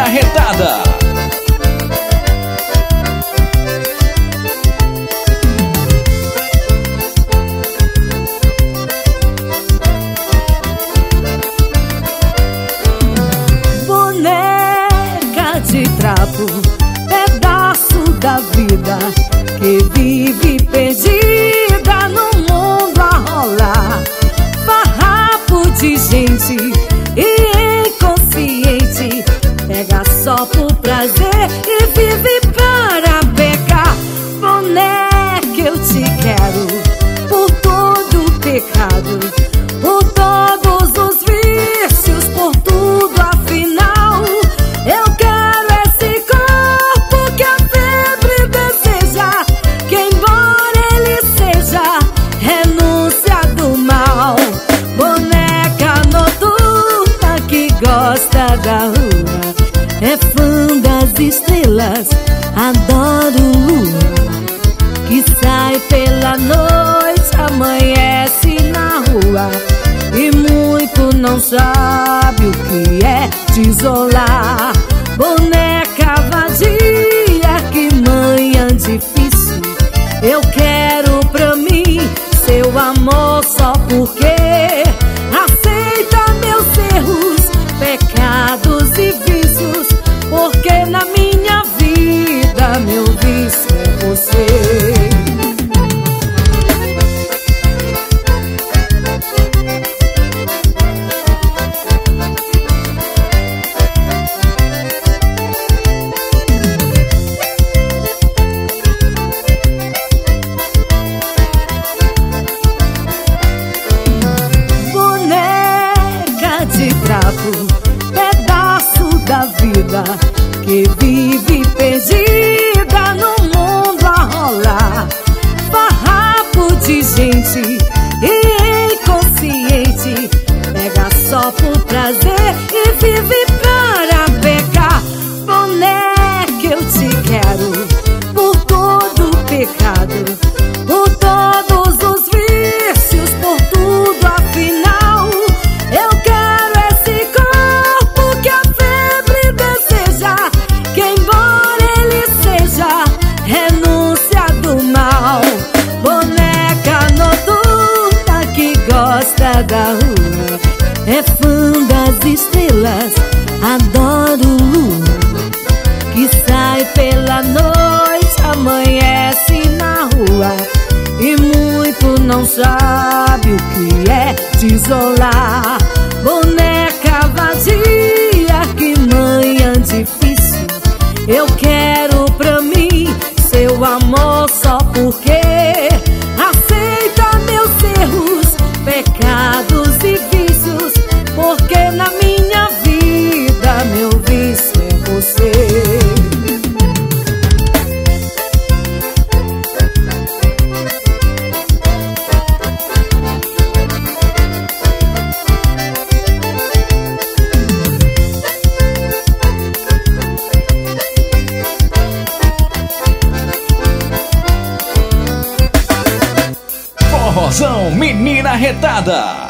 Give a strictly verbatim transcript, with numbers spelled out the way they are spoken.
Retada. Boneca de trapo, pedaço da vida, que vive perdida no mundo a rolar. Farrapo de gente e inconsciente, pega só por prazer e vive para pecar. Boneca, eu te quero por todo o pecado, por todos os vícios, por tudo afinal. Eu quero esse corpo que a febre deseja, que embora ele seja renúncia do mal. Boneca noturna que gosta da rua, é fã das estrelas, adoro lua, que sai pela noite, amanhece na rua, e muito não sabe o que é te isolar. Boneca vadia, que manhã difícil, eu quero pra mim seu amor só porque aceita meus erros, pecados e vícios, porque na minha vida meu vício é você. Pedaço da vida, que vive perdida no mundo a rolar. Farrapo de gente e inconsciente, pega só por prazer e vive para pecar. Boneca, eu te quero por todo o pecado, por todos os vícios, por tudo afinal. Eu quero esse corpo que a febre deseja, que embora ele seja renúncia do mal. Boneca noturna que gosta da rua, é fã das estrelas, adoro lua, que sai pela noite, amanhece na rua, e muito não sabe o que é te isolar. Boneca vadia, que manhã difícil, eu quero pra mim seu amor só porque aceita meus erros, pecados e vícios, porque na minha vida meu vício é você. Forrozão Menina Retada.